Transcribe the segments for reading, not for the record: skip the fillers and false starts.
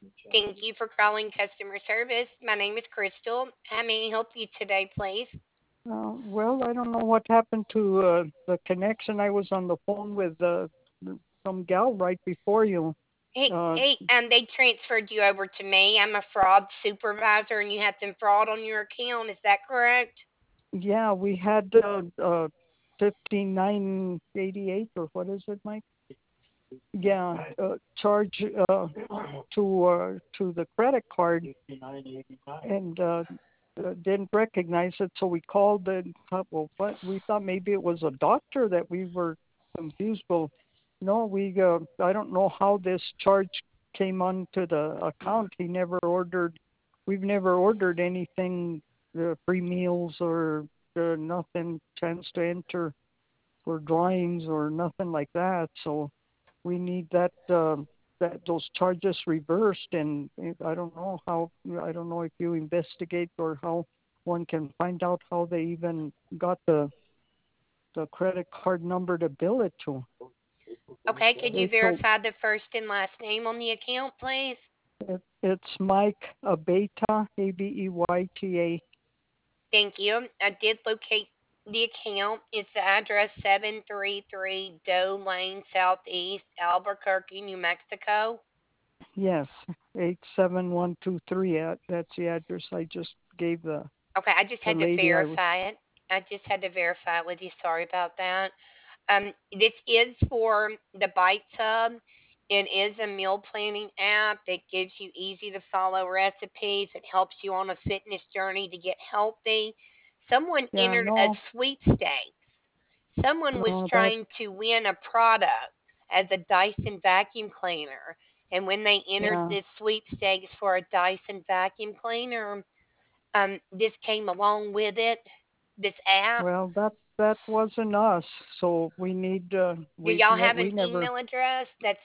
Thank you for calling customer service. My name is Crystal. How may I help you today, please? Well, I don't know what happened to the connection. I was on the phone with some gal right before you. Uh, They transferred you over to me. I'm a fraud supervisor, and you had some fraud on your account. Is that correct? yeah, we had 5988 or what is it, Mike? Yeah, charge to the credit card, and didn't recognize it. So we called and thought, well, what? We thought maybe it was a doctor that we were confused. Well, no, I don't know how this charge came onto the account. He never ordered. We've never ordered anything, free meals or nothing, chance to enter for drawings or nothing like that. So we need that those charges reversed. And I don't know how. I don't know if you investigate or how one can find out how they even got the credit card number to bill it to. Okay, could you They told verify the first and last name on the account, please? it's Mike Abeta, Abeyta. Thank you. I did locate the account. It's the address 733 Doe Lane Southeast, Albuquerque, New Mexico. Yes, 87123. That's the address I just gave Okay, I just the had to lady I was. verify it. I just had to verify it with you. Sorry about that. This is for the Bite Hub. It is a meal planning app that gives you easy to follow recipes. It helps you on a fitness journey to get healthy. Someone Yeah, entered a no, sweepstakes. Someone was no, that trying to win a product as a Dyson vacuum cleaner. And when they entered yeah. this sweepstakes for a Dyson vacuum cleaner, this came along with it, this app. Well, that wasn't us. So we need Do y'all have we an never email address? That's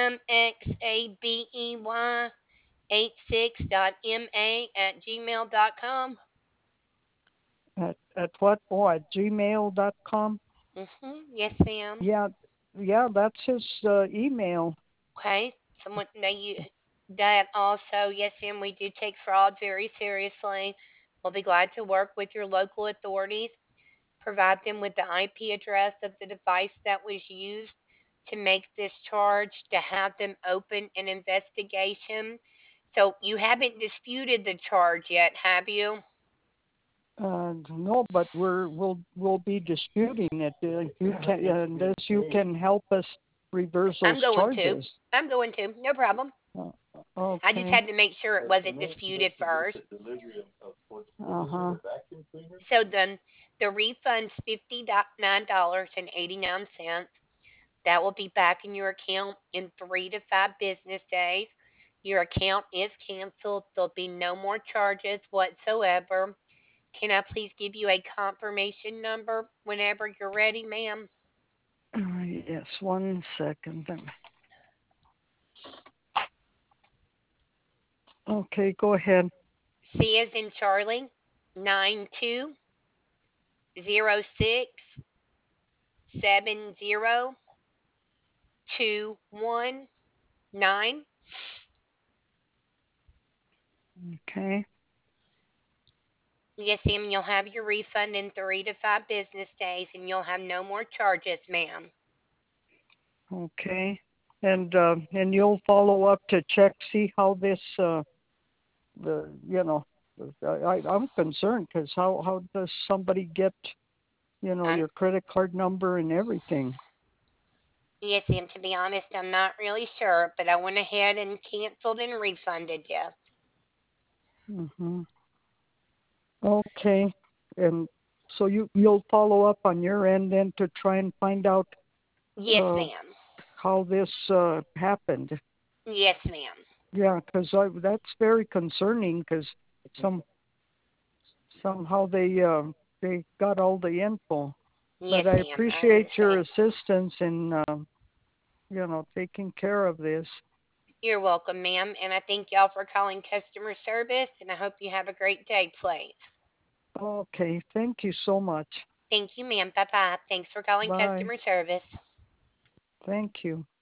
mxabey86.ma@gmail.com. at what? Oh, at gmail.com. Yes, ma'am. Yeah, yeah, that's his email. Okay. Someone now you that also, yes, ma'am. We do take fraud very seriously. We'll be glad to work with your local authorities. Provide them with the IP address of the device that was used to make this charge, to have them open an investigation. So you haven't disputed the charge yet, have you? No, but we'll be disputing it. You can unless you can help us reverse I'm those going to. charges. I'm going to. No problem. Uh, I just okay. had to make sure it wasn't disputed first. Uh-huh. So then the refund's $59.89. That will be back in your account in 3 to 5 business days. Your account is canceled. There'll be no more charges whatsoever. Can I please give you a confirmation number whenever you're ready, ma'am? Yes, one second. Okay, go ahead. C as in Charlie, 92067021 Okay. Yes, ma'am. You'll have your refund in 3 to 5 business days, and you'll have no more charges, ma'am. Okay. And you'll follow up to check, see how this the you know I'm concerned because how does somebody get Um, your credit card number and everything? yes, ma'am. To be honest, I'm not really sure, but I went ahead and canceled and refunded you. Hmm. Okay. And so you'll follow up on your end then to try and find out Yes, uh, ma'am. how this happened. Yes, ma'am. Yeah, because that's very concerning because some somehow they got all the info. Yes, But I ma'am. I appreciate your understand. assistance in taking care of this. You're welcome, ma'am. And I thank y'all for calling customer service, and I hope you have a great day, please. Okay, thank you so much. Thank you, ma'am. Bye bye. Thanks for calling Bye. customer service. Thank you.